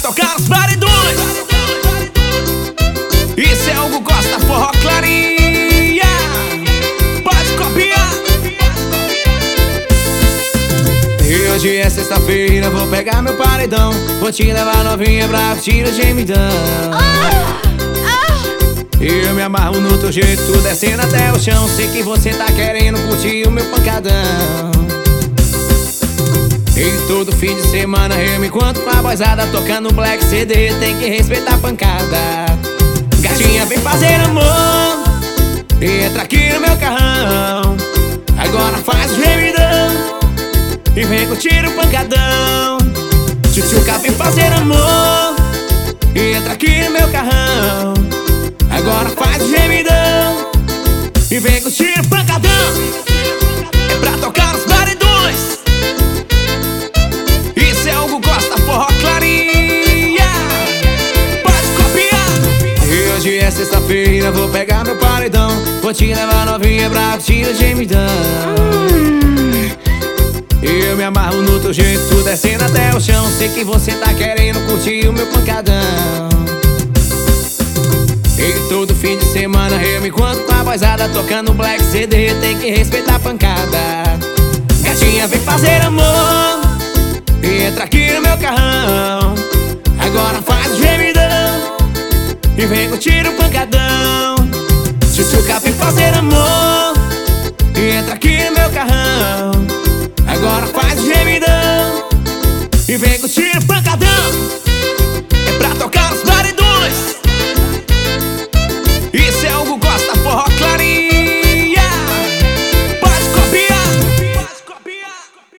tocar os paredões. Isso é Hugo Costa, forró clarinha. Pode copiar. E hoje é sexta-feira, vou pegar meu paredão. Vou te levar novinha pra curtir o gemidão. E eu me amarro no teu jeito, descendo até o chão. Sei que você tá querendo curtir o meu pancadão. E todo fim de semana eu me encontro com a boizada, tocando Black CD, tem que respeitar a pancada. Gatinha, vem fazer amor e entra aqui no meu carrão. Agora faz o gemidão e vem curtir o pancadão. Tchutchuca, vem fazer amor e entra aqui no meu carrão. Agora faz o gemidão e vem curtir o pancadão. É pra tocar os paredões. Isso é Hugo Costa, forró clarinha. Pode copiar. E hoje é sexta-feira, vou pegar meu paredão. Vou te levar novinha pra curtir o gemidão. E eu me amarro no teu jeito, descendo até o chão. Sei que você tá querendo curtir o meu pancadão. E todo fim de semana eu me encontro com a boizada, tocando Black CD, tem que respeitar a pancada. Gatinha, vem fazer amor e entra aqui no meu carrão. Agora faz o gemidão e vem curtir o pancadão. Tchutchuca, vem fazer amor e entra aqui no meu carrão. Agora faz o gemidão e vem curtir o pancadão.